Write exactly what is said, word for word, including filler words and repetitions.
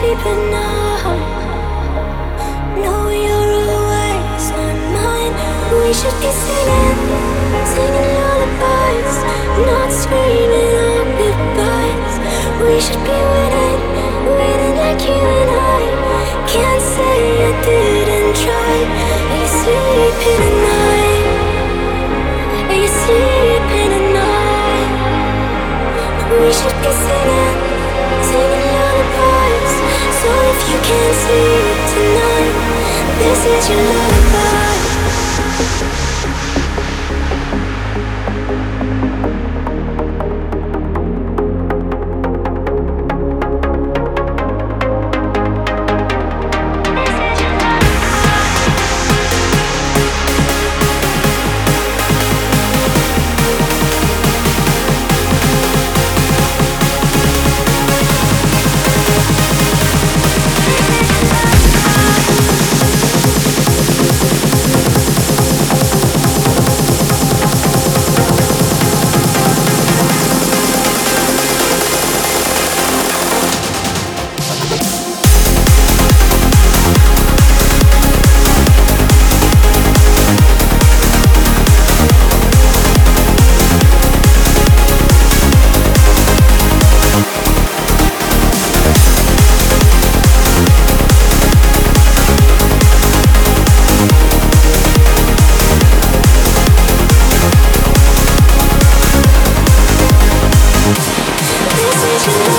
sleep at night. Know you're always on mine. We should be singing, singing lullabies, not screaming out goodbyes. We should be waiting, waiting like you and I. Can't say I didn't try. Are you sleeping at night? Are you sleeping at night? We should be singing, singing lullabies. So if you can't sleep tonight, this is your lullaby. This is your